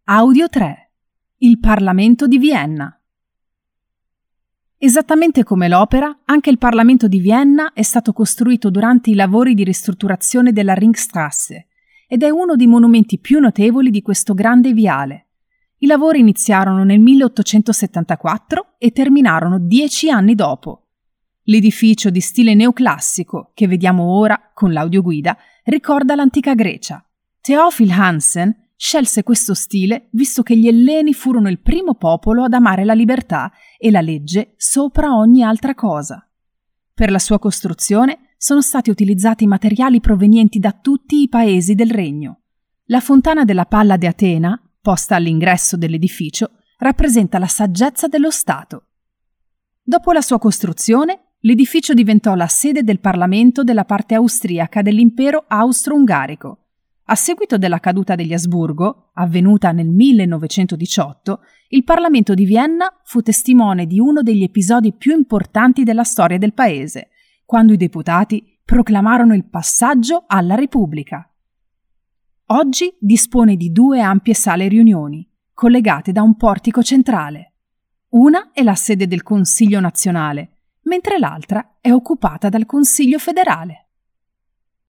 Audio 3. Il Parlamento di Vienna. Esattamente come l'opera, anche il Parlamento di Vienna è stato costruito durante i lavori di ristrutturazione della Ringstrasse ed è uno dei monumenti più notevoli di questo grande viale. I lavori iniziarono nel 1874 e terminarono 10 anni dopo. L'edificio di stile neoclassico, che vediamo ora con l'audioguida, ricorda l'antica Grecia. Theophil Hansen scelse questo stile visto che gli Elleni furono il primo popolo ad amare la libertà e la legge sopra ogni altra cosa. Per la sua costruzione sono stati utilizzati materiali provenienti da tutti i paesi del regno. La fontana della Palla di Atena, posta all'ingresso dell'edificio, rappresenta la saggezza dello Stato. Dopo la sua costruzione, l'edificio diventò la sede del Parlamento della parte austriaca dell'impero austro-ungarico. A seguito della caduta degli Asburgo, avvenuta nel 1918, il Parlamento di Vienna fu testimone di uno degli episodi più importanti della storia del paese, quando i deputati proclamarono il passaggio alla Repubblica. Oggi dispone di 2 ampie sale riunioni, collegate da un portico centrale. Una è la sede del Consiglio nazionale, mentre l'altra è occupata dal Consiglio federale.